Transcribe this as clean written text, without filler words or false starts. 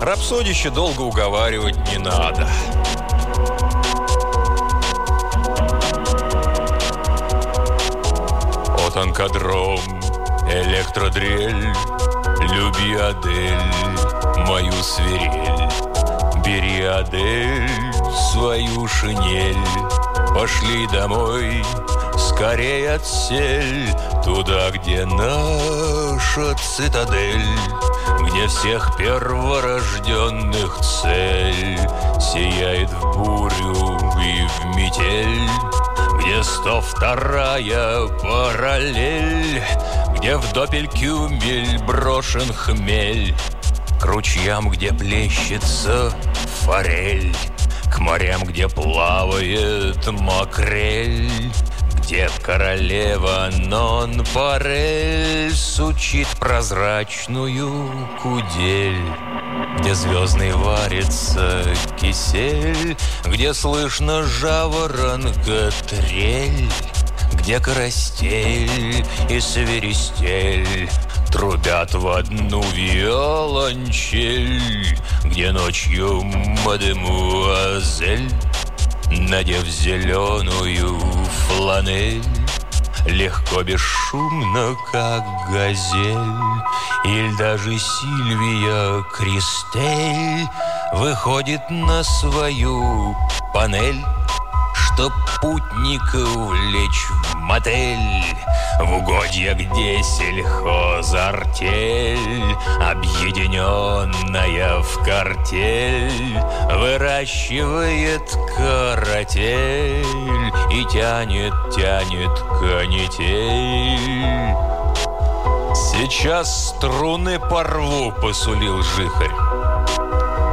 Рапсодище долго уговаривать не надо. Танкодром, электродрель, люби, Адель, мою свирель. Бери, Адель, свою шинель, пошли домой, скорей отсель, туда, где наша цитадель, где всех перворожденных цель сияет в бурю и в метель. Где 102-я параллель, где в допель-кюмель брошен хмель, к ручьям, где плещется форель, к морям, где плавает макрель, где королева Нон-Парель сучит прозрачную кудель, где звездный варится кисель, где слышно жаворонка трель, где карастель и свиристель трубят в одну виолончель, где ночью мадемуазель, надев зеленую фланель, легко, бесшумно, как газель, или даже Сильвия Кристель выходит на свою панель, чтоб путника увлечь в мотель, в угодья, где сельхозартель, объединенная в картель, выращивает каратель и тянет канитель. Сейчас струны порву, посулил жихарь.